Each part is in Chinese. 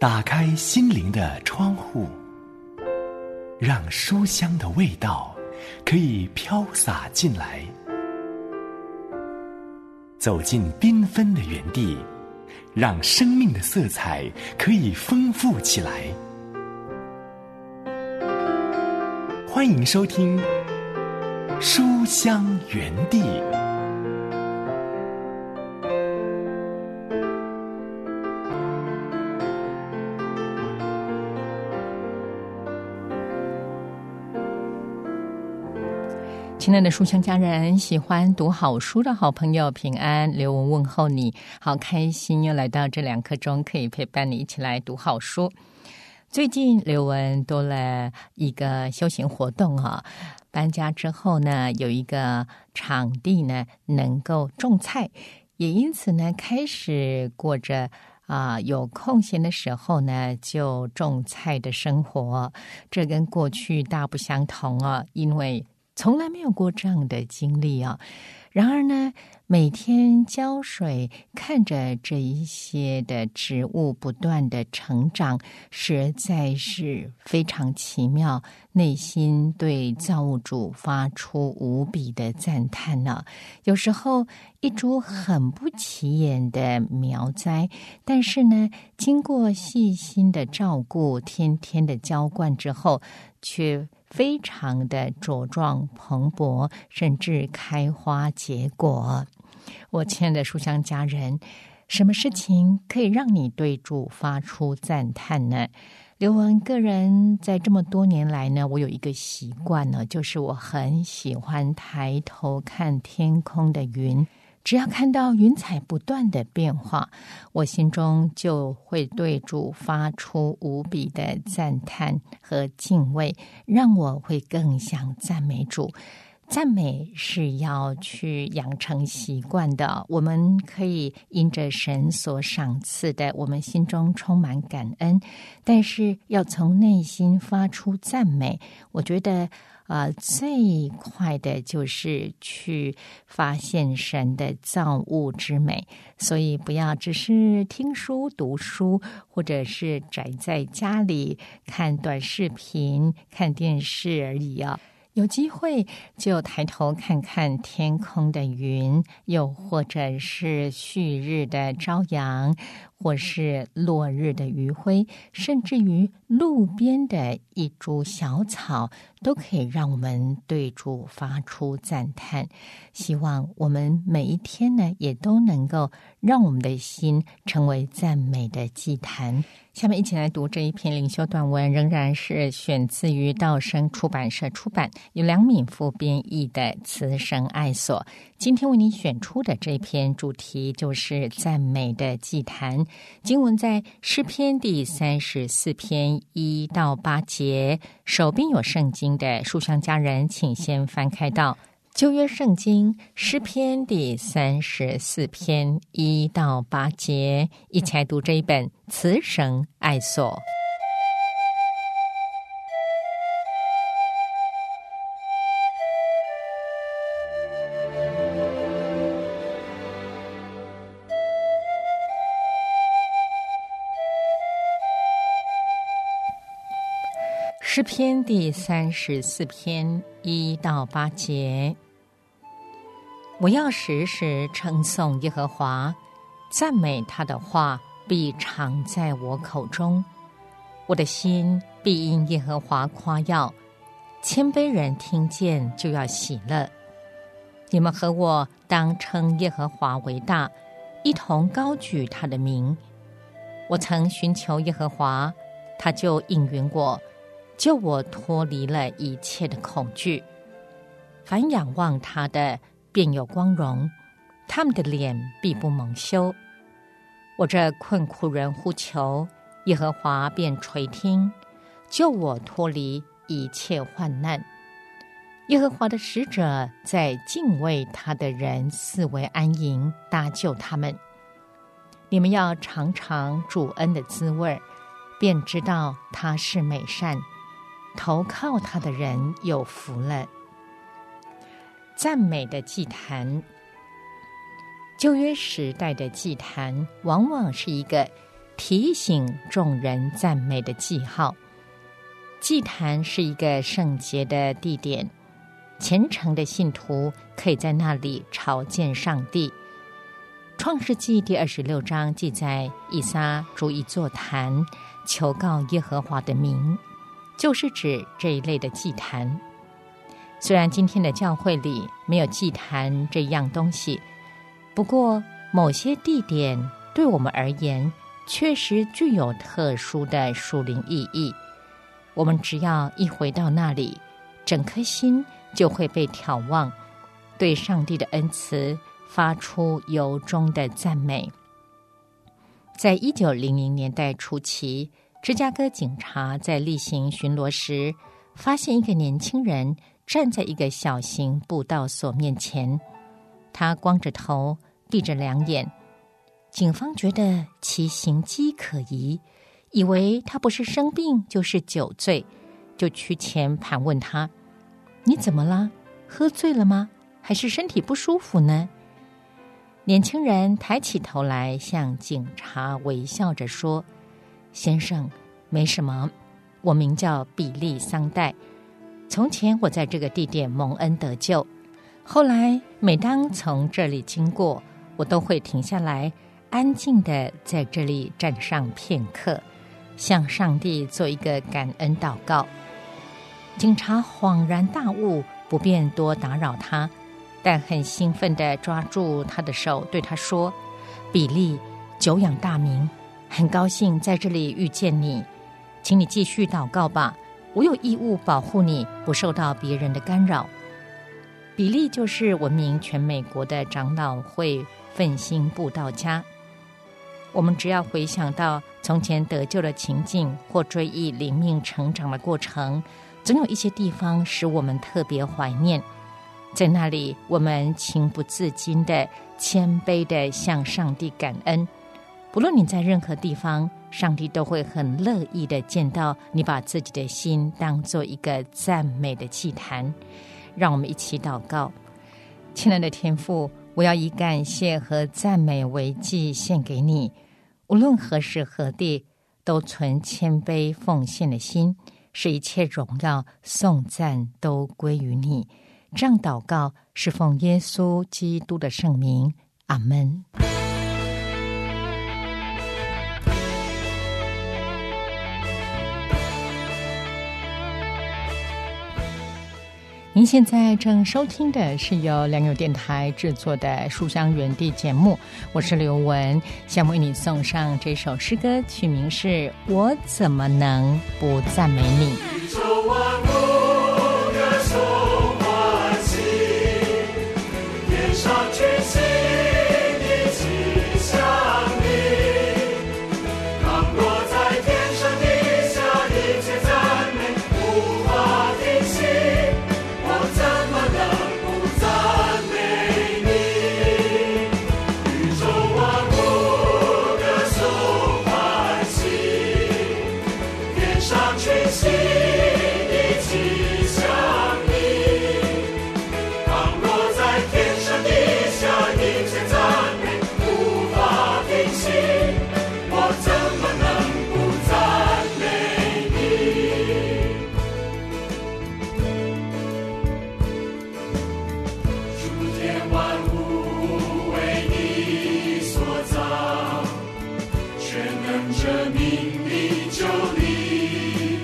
打开心灵的窗户，让书香的味道可以飘洒进来。走进缤纷的园地，让生命的色彩可以丰富起来。欢迎收听书香园地。 亲爱的书香家人，喜欢读好书的好朋友平安，刘文问候你，好开心又来到这2刻钟，可以陪伴你一起来读好书。最近刘文多了一个休闲活动搬家之后呢，有一个场地呢能够种菜，也因此呢开始过着有空闲的时候呢就种菜的生活。这跟过去大不相同因为从来没有过这样的经历然而呢，每天浇水，看着这一些的植物不断的成长，实在是非常奇妙，内心对造物主发出无比的赞叹有时候一株很不起眼的苗栽，但是呢，经过细心的照顾，天天的浇灌之后，却非常的茁壮蓬勃，甚至开花结果。我亲爱的书香家人，什么事情可以让你对主发出赞叹呢？刘文个人在这么多年来呢，我有一个习惯呢，就是我很喜欢抬头看天空的云。只要看到云彩不断的变化，我心中就会对主发出无比的赞叹和敬畏，让我会更想赞美主。赞美是要去养成习惯的，我们可以因着神所赏赐的，我们心中充满感恩，但是要从内心发出赞美。我觉得最快的就是去发现神的造物之美，所以不要只是听书读书，或者是宅在家里看短视频看电视而已有机会就抬头看看天空的云，又或者是旭日的朝阳，或是落日的余晖，甚至于路边的一株小草，都可以让我们对主发出赞叹。希望我们每一天呢，也都能够让我们的心成为赞美的祭坛。下面一起来读这一篇灵修短文，仍然是选自于道生出版社出版，由梁敏夫编译的《慈神爱所》。今天为你选出的这篇主题就是赞美的祭坛。经文在诗篇第34篇1到8节。手边有圣经的书香家人，请先翻开到旧约圣经诗篇第34篇1到8节，一起来读这一本慈神爱所。诗篇第34篇1到8节。我要时时称颂耶和华，赞美他的话必常在我口中。我的心必因耶和华夸耀，谦卑人听见就要喜乐。你们和我当称耶和华为大，一同高举他的名。我曾寻求耶和华，他就应允我，救我脱离了一切的恐惧。凡仰望他的便有光荣，他们的脸必不蒙羞。我这困苦人呼求，耶和华便垂听，救我脱离一切患难。耶和华的使者在敬畏他的人四围安营，搭救他们。你们要尝尝主恩的滋味，便知道他是美善，投靠他的人有福了。赞美的祭坛。旧约时代的祭坛往往是一个提醒众人赞美的记号。祭坛是一个圣洁的地点，虔诚的信徒可以在那里朝见上帝。创世纪第26章记载，以撒筑一座坛，求告耶和华的名，就是指这一类的祭坛。虽然今天的教会里没有祭坛这样东西，不过某些地点对我们而言确实具有特殊的属灵意义。我们只要一回到那里，整颗心就会被挑旺，对上帝的恩慈发出由衷的赞美。在1900年代初期，芝加哥警察在例行巡逻时，发现一个年轻人站在一个小型布道所面前，他光着头，闭着两眼。警方觉得其行迹可疑，以为他不是生病就是酒醉，就趋前盘问他：你怎么了？喝醉了吗？还是身体不舒服呢？年轻人抬起头来向警察微笑着说：先生，没什么，我名叫比利桑代，从前我在这个地点蒙恩得救，后来每当从这里经过，我都会停下来安静地在这里站上片刻，向上帝做一个感恩祷告。警察恍然大悟，不便多打扰他，但很兴奋地抓住他的手，对他说：比利，久仰大名，很高兴在这里遇见你，请你继续祷告吧，我有义务保护你不受到别人的干扰。比利就是闻名全美国的长老会奋心布道家。我们只要回想到从前得救的情境，或追忆灵命成长的过程，总有一些地方使我们特别怀念。在那里，我们情不自禁的谦卑的向上帝感恩。不论你在任何地方，上帝都会很乐意的见到你把自己的心当做一个赞美的祭坛。让我们一起祷告。亲爱的天父，我要以感谢和赞美为祭献给你，无论何时何地，都存谦卑奉献的心，使一切荣耀颂赞都归于你。这样祷告是奉耶稣基督的圣名，阿们。您现在正收听的是由良友电台制作的《书香园地》节目，我是刘雯，想为你送上这首诗歌，曲名是《我怎么能不赞美你》。 宇宙万物歌颂欢喜，天上群星一起向你，刚落在天上地下，一切赞美无法停息。我怎么能不赞美你？宇宙万物歌颂欢喜，天上群星一起向你，刚落在天上地下，一切赞美无法停息。我怎么能不赞美你？诸天万物为你所造，全能者命里就立，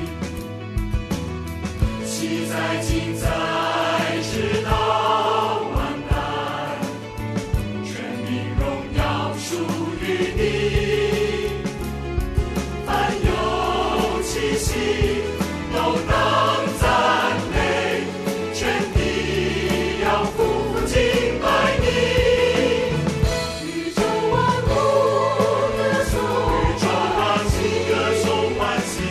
其在今在直到万代，全名荣耀属于你。凡有气息都当赞美，全地要匍匐敬拜你。宇宙万物歌颂，宇宙万物歌颂欢喜，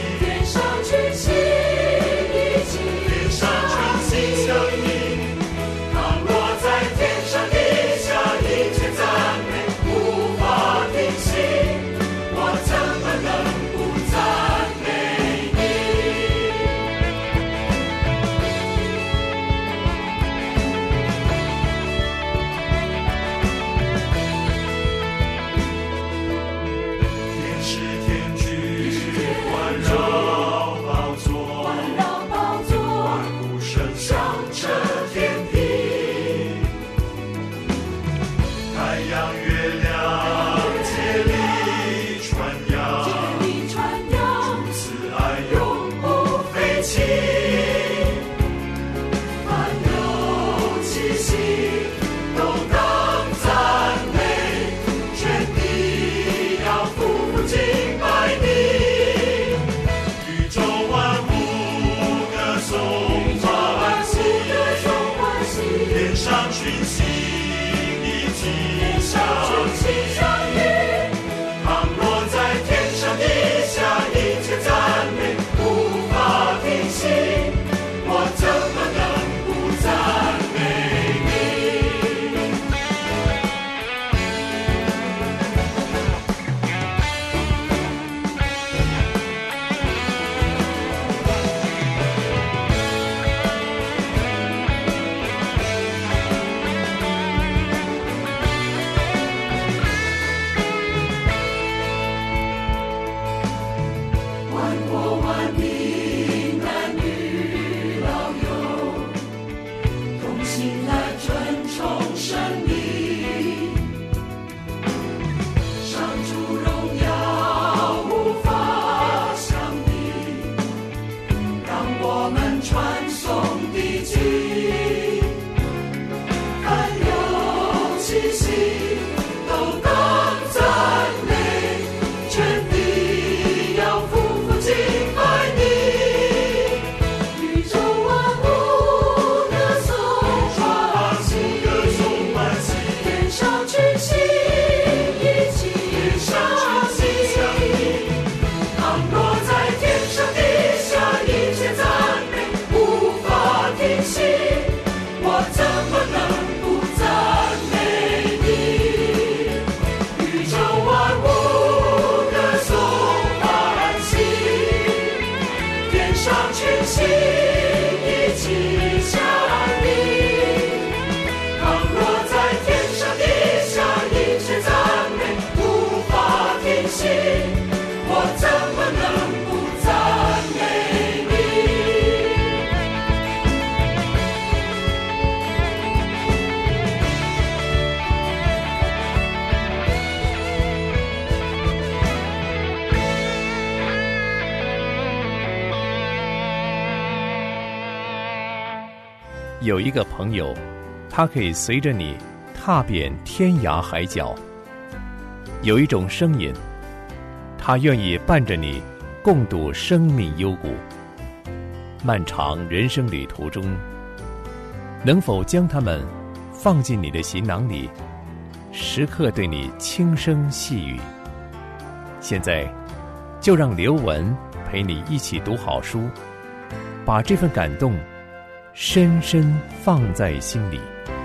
有一个朋友，他可以随着你踏遍天涯海角；有一种声音，他愿意伴着你共度生命幽谷。漫长人生旅途中，能否将他们放进你的行囊里，时刻对你轻声细语？现在就让刘文陪你一起读好书，把这份感动深深放在心里。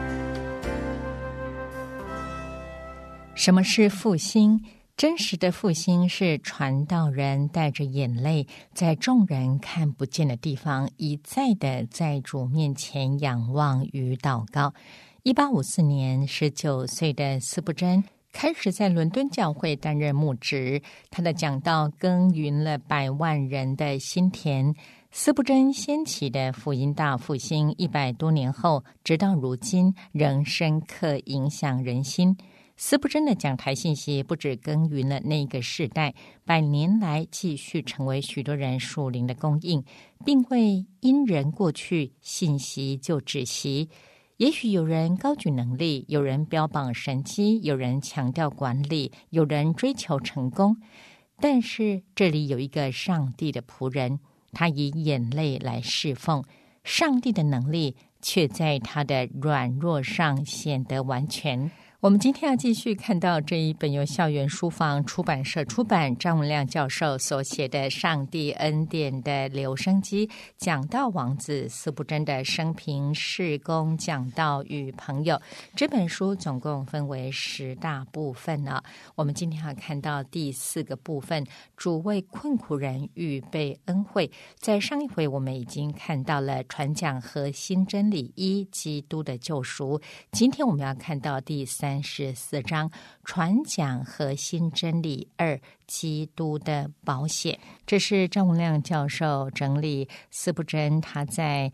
什么是复兴？真实的复兴是传道人带着眼泪，在众人看不见的地方，一再的在主面前仰望与祷告。1854年，19岁的司布真开始在伦敦教会担任牧职，他的讲道耕耘了100万人的心田。司布真掀起的福音大复兴100多年后，直到如今仍深刻影响人心。司布真的讲台信息不只耕耘了那个世代，100年来继续成为许多人属灵的供应，并未因人过去，信息就止息。也许有人高举能力，有人标榜神迹，有人强调管理，有人追求成功，但是这里有一个上帝的仆人，他以眼泪来侍奉，上帝的能力却在他的软弱上显得完全。我们今天要继续看到这一本由校园书房出版社出版，张文亮教授所写的《上帝恩典的留声机》，讲道王子司布真的生平、事工、讲道与朋友。这本书总共分为10大部分呢。我们今天要看到第4个部分，主为困苦人预备恩惠。在上一回我们已经看到了传讲核心真理1，基督的救赎。今天我们要看到第34章，传讲核心真理2，基督的保险。这是张文亮教授整理司布真他在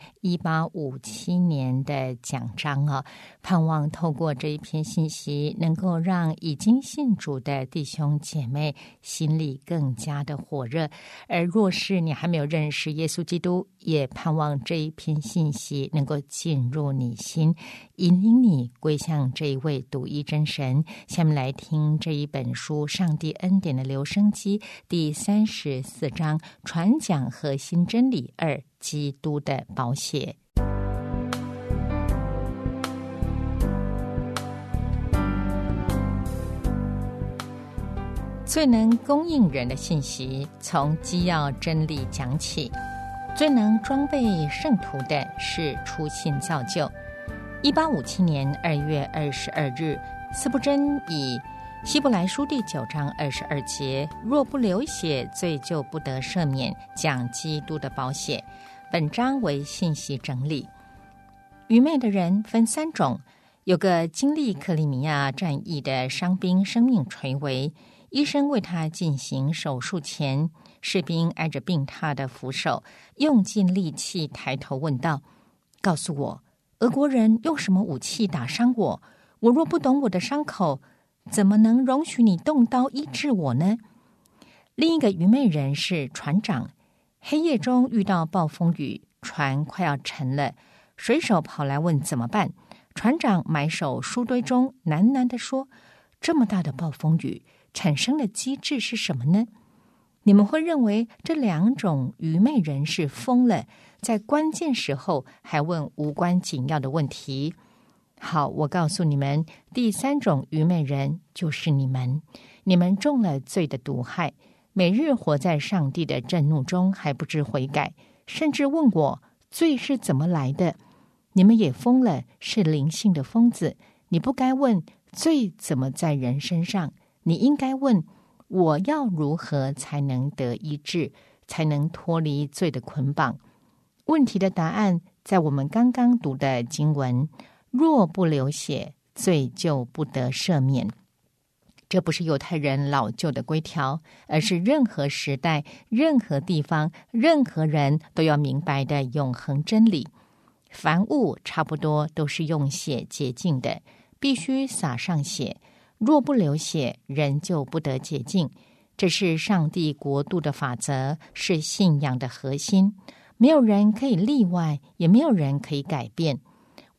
1857年的讲章啊，盼望透过这一篇信息，能够让已经信主的弟兄姐妹心里更加的火热。而若是你还没有认识耶稣基督，也盼望这一篇信息能够进入你心，引领你归向这一位独一真神。下面来听这一本书《上帝恩典的留声机》第34章，传讲核心真理2，基督的保险。最能供应人的信息，从基要真理讲起。最能装备圣徒的是初信造就。1857年2月22日，司布真以希伯来书第9章22节，若不流血，罪就不得赦免，讲基督的保险。本章为信息整理。愚昧的人分3种，有个经历克里米亚战役的伤兵生命垂危，医生为他进行手术前，士兵挨着病榻的扶手，用尽力气抬头问道：告诉我，俄国人用什么武器打伤我？我若不懂我的伤口，怎么能容许你动刀医治我呢？另一个愚昧人是船长，黑夜中遇到暴风雨，船快要沉了，水手跑来问怎么办。船长埋首书堆中，喃喃地说：这么大的暴风雨产生的机制是什么呢？你们会认为这2种愚昧人是疯了，在关键时候还问无关紧要的问题。好，我告诉你们，第3种愚昧人就是你们。你们中了罪的毒害，每日活在上帝的震怒中，还不知悔改，甚至问我罪是怎么来的。你们也疯了，是灵性的疯子。你不该问罪怎么在人身上，你应该问我要如何才能得医治，才能脱离罪的捆绑。问题的答案在我们刚刚读的经文，若不流血，罪就不得赦免。这不是犹太人老旧的规条，而是任何时代、任何地方、任何人都要明白的永恒真理。凡物差不多都是用血洁净的，必须洒上血，若不流血，人就不得洁净。这是上帝国度的法则，是信仰的核心。没有人可以例外，也没有人可以改变。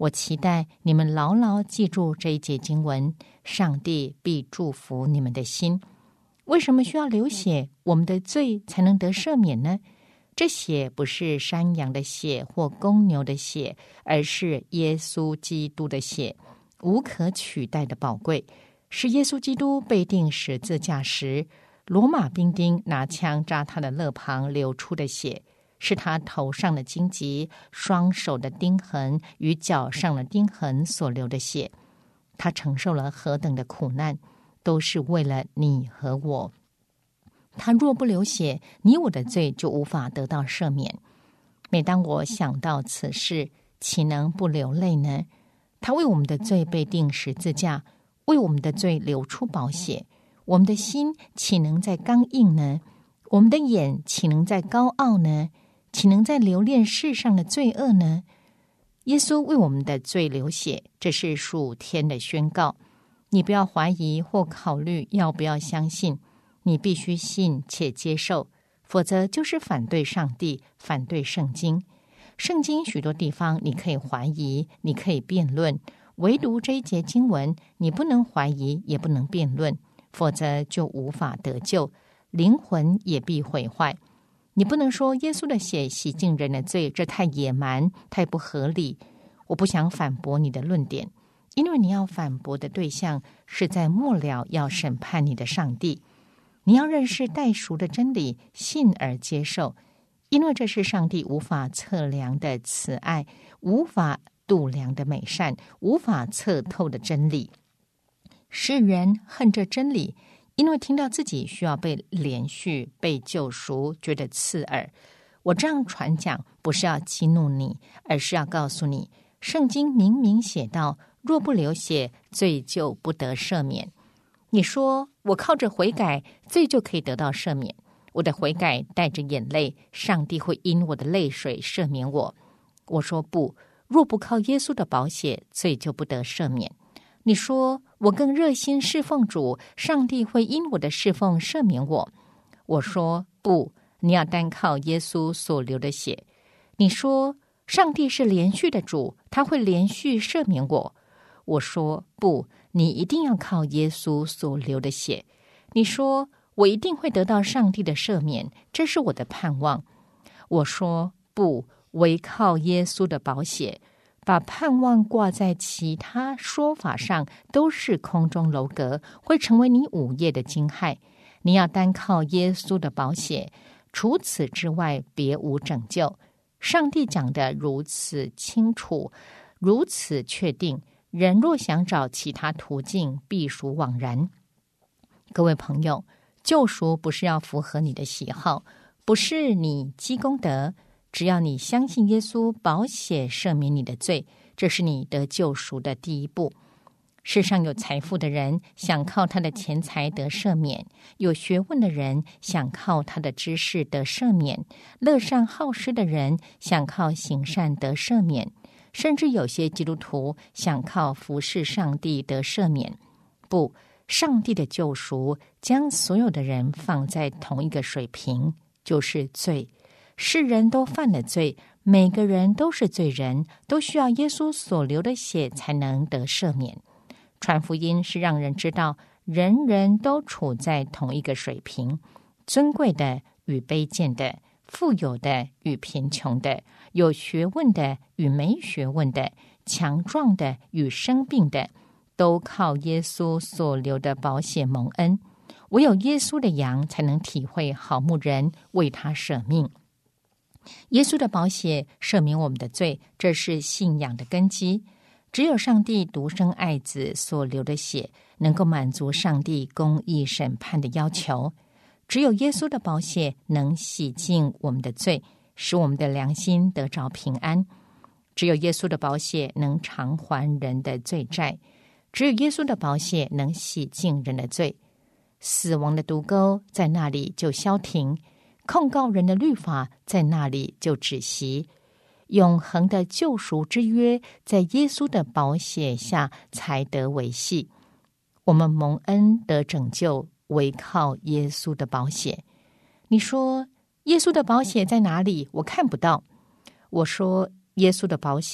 我期待你们牢牢记住这一节经文，上帝必祝福你们的心。为什么需要流血，我们的罪才能得赦免呢？这血不是山羊的血或公牛的血，而是耶稣基督的血，无可取代的宝贵，是耶稣基督被钉十字架时，罗马兵丁拿枪扎他的肋旁流出的血，是他头上的荆棘、双手的钉痕与脚上的钉痕所流的血。他承受了何等的苦难，都是为了你和我。他若不流血，你我的罪就无法得到赦免。每当我想到此事，岂能不流泪呢？他为我们的罪被钉十字架，为我们的罪流出宝血，我们的心岂能再刚硬呢？我们的眼岂能再高傲呢？岂能再留恋世上的罪恶呢？耶稣为我们的罪流血，这是属天的宣告。你不要怀疑或考虑要不要相信，你必须信且接受，否则就是反对上帝，反对圣经。圣经许多地方你可以怀疑，你可以辩论，唯独这一节经文你不能怀疑，也不能辩论，否则就无法得救，灵魂也必毁坏。你不能说耶稣的血洗净人的罪，这太野蛮，太不合理。我不想反驳你的论点，因为你要反驳的对象是在末了要审判你的上帝。你要认识代赎的真理，信而接受，因为这是上帝无法测量的慈爱，无法度量的美善，无法测透的真理。世人恨这真理，因为听到自己需要被连续、被救赎，觉得刺耳。我这样传讲，不是要激怒你，而是要告诉你，圣经明明写道，若不流血，罪就不得赦免。你说我靠着悔改，罪就可以得到赦免。我的悔改带着眼泪，上帝会因我的泪水赦免我。我说不，若不靠耶稣的宝血，罪就不得赦免。你说我更热心侍奉主，上帝会因我的侍奉赦免我。我说不，你要单靠耶稣所流的血。你说上帝是连续的主，他会连续赦免我。我说不，你一定要靠耶稣所流的血。你说我一定会得到上帝的赦免，这是我的盼望。我说不，唯靠耶稣的宝血。把盼望挂在其他说法上，都是空中楼阁，会成为你午夜的惊骇。你要单靠耶稣的宝血，除此之外别无拯救。上帝讲得如此清楚，如此确定，人若想找其他途径，必属枉然。各位朋友，救赎不是要符合你的喜好，不是你积功德，只要你相信耶稣宝血赦免你的罪，这是你得救赎的第一步。世上有财富的人想靠他的钱财得赦免，有学问的人想靠他的知识得赦免，乐善好施的人想靠行善得赦免，甚至有些基督徒想靠服侍上帝得赦免。不，上帝的救赎将所有的人放在同一个水平，就是罪。世人都犯了罪，每个人都是罪人，都需要耶稣所流的血才能得赦免。传福音是让人知道人人都处在同一个水平，尊贵的与卑贱的，富有的与贫穷的，有学问的与没学问的，强壮的与生病的，都靠耶稣所流的宝血蒙恩。唯有耶稣的羊才能体会好牧人为他舍命。耶稣的宝血赦免我们的罪，这是信仰的根基。只有上帝独生爱子所流的血能够满足上帝公义审判的要求。只有耶稣的宝血能洗净我们的罪，使我们的良心得着平安。只有耶稣的宝血能偿还人的罪债，只有耶稣的宝血能洗净人的罪。死亡的毒钩在那里就消停，控告人的律法在那里就止息，永恒的救赎之约在耶稣的宝血下才得维系。我们蒙恩得拯救，唯靠耶稣的宝血。你说耶稣的宝血在哪里？我看不到。我说耶稣的宝血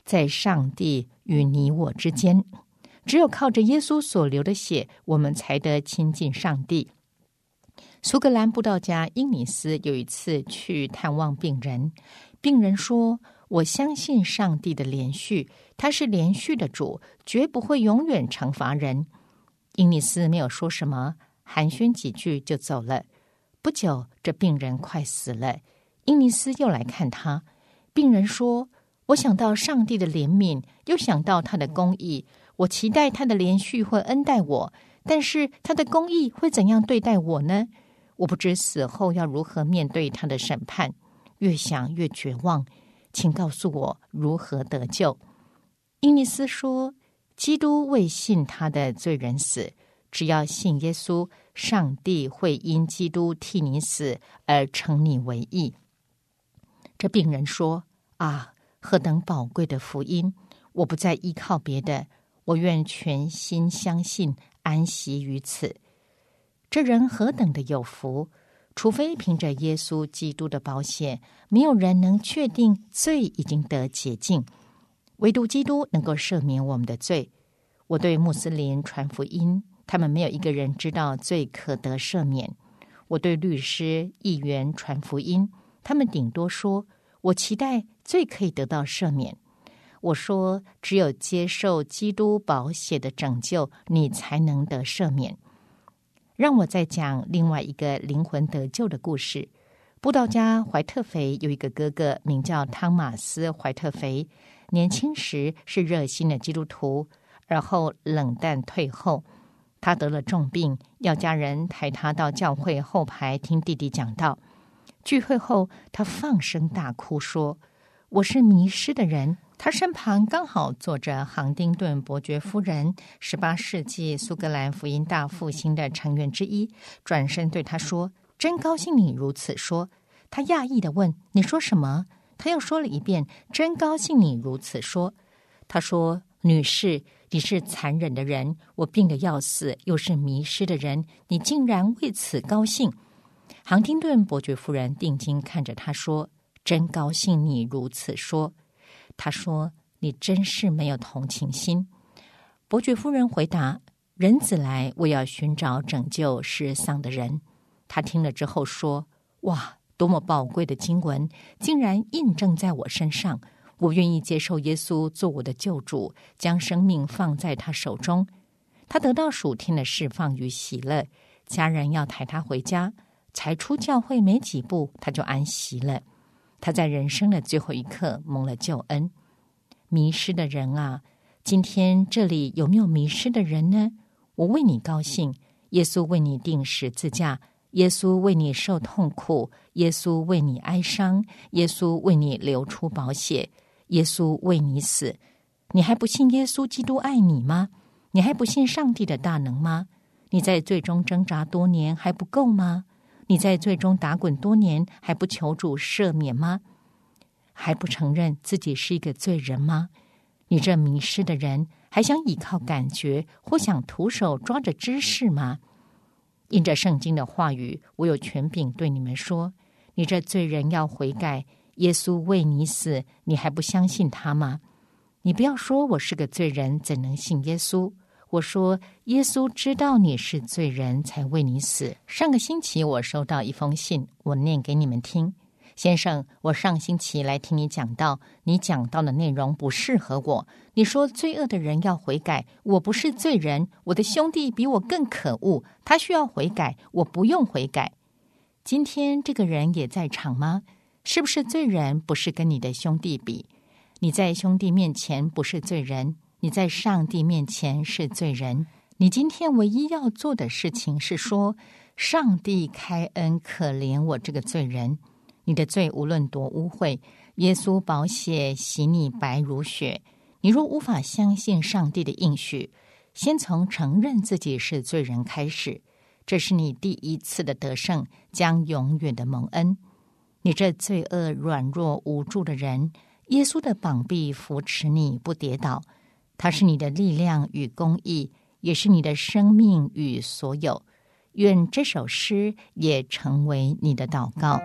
在上帝与你我之间。只有靠着耶稣所流的血，我们才得亲近上帝。苏格兰布道家英尼斯有一次去探望病人，病人说：我相信上帝的连续，他是连续的主，绝不会永远惩罚人。英尼斯没有说什么，寒暄几句就走了。不久，这病人快死了，英尼斯又来看他。病人说：我想到上帝的怜悯，又想到他的公义，我期待他的连续会恩待我，但是他的公义会怎样对待我呢？我不知死后要如何面对他的审判，越想越绝望，请告诉我如何得救。英尼斯说：基督为信他的罪人死，只要信耶稣，上帝会因基督替你死而称你为义。这病人说：啊，何等宝贵的福音！我不再依靠别的，我愿全心相信，安息于此。这人何等的有福！除非凭着耶稣基督的宝血，没有人能确定罪已经得洁净，唯独基督能够赦免我们的罪。我对穆斯林传福音，他们没有一个人知道罪可得赦免。我对律师、议员传福音，他们顶多说：我期待罪可以得到赦免。我说：只有接受基督宝血的拯救，你才能得赦免。让我再讲另外一个灵魂得救的故事。布道家怀特肥有一个哥哥，名叫汤马斯·怀特肥。年轻时是热心的基督徒，而后冷淡退后。他得了重病，要家人抬他到教会后排听弟弟讲道。聚会后，他放声大哭说：我是迷失的人。他身旁刚好坐着杭丁顿伯爵夫人，18世纪苏格兰福音大复兴的成员之一，转身对他说：真高兴你如此说。他讶异地问：你说什么？他又说了一遍：真高兴你如此说。他说：女士，你是残忍的人，我病得要死，又是迷失的人，你竟然为此高兴。杭丁顿伯爵夫人定睛看着他说：真高兴你如此说。他说：你真是没有同情心。伯爵夫人回答：人子来，我要寻找拯救失丧的人。他听了之后说：哇，多么宝贵的经文，竟然印证在我身上。我愿意接受耶稣做我的救主，将生命放在他手中。他得到属天的释放与喜乐，家人要抬他回家，才出教会没几步，他就安息了。他在人生的最后一刻蒙了救恩。迷失的人啊，今天这里有没有迷失的人呢？我为你高兴，耶稣为你钉十字架，耶稣为你受痛苦，耶稣为你哀伤，耶稣为你流出宝血，耶稣为你死。你还不信耶稣基督爱你吗？你还不信上帝的大能吗？你在罪中挣扎多年还不够吗？你在罪中打滚多年，还不求主赦免吗？还不承认自己是一个罪人吗？你这迷失的人，还想依靠感觉，或想徒手抓着知识吗？因着圣经的话语，我有权柄对你们说：你这罪人要悔改，耶稣为你死，你还不相信他吗？你不要说我是个罪人，怎能信耶稣？我说耶稣知道你是罪人，才为你死。上个星期我收到一封信，我念给你们听。先生，我上星期来听你讲道，你讲道的内容不适合我。你说罪恶的人要悔改，我不是罪人，我的兄弟比我更可恶，他需要悔改，我不用悔改。今天这个人也在场吗？是不是罪人？不是跟你的兄弟比。你在兄弟面前不是罪人，你在上帝面前是罪人。你今天唯一要做的事情是说：上帝开恩可怜我这个罪人。你的罪无论多污秽，耶稣宝血洗你白如雪。你若无法相信上帝的应许，先从承认自己是罪人开始，这是你第一次的得胜，将永远的蒙恩。你这罪恶软弱无助的人，耶稣的膀臂扶持你不跌倒，他是你的力量与公义，也是你的生命与所有。愿这首诗也成为你的祷告。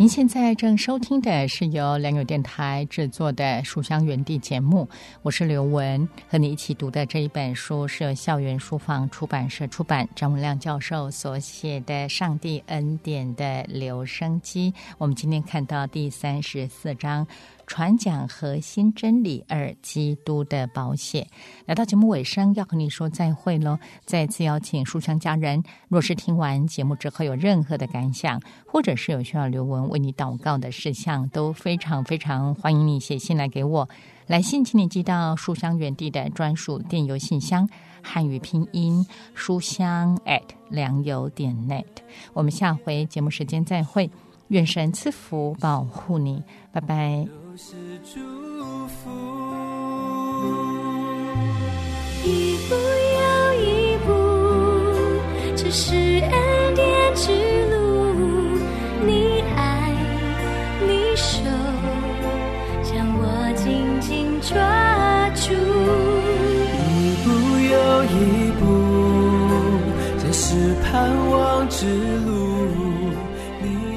您现在正收听的是由良友电台制作的《书香园地》节目，我是刘文，和你一起读的这一本书是由校园书房出版社出版，张文亮教授所写的《上帝恩典的留声机》。我们今天看到第34章，传讲核心真理2，基督的宝血。来到节目尾声，要和你说再会咯。再次邀请书香家人，若是听完节目之后有任何的感想，或者是有需要刘文为你祷告的事项，都非常非常欢迎你写信来给我。来信请你寄到书香园地的专属电邮信箱，汉语拼音书香良友.net。我们下回节目时间再会，愿神赐福保护你，拜拜。 是祝福， 一步又一步，这是恩典之路。你爱，你手将我紧紧抓住。 一步又一步，这是盼望之路。你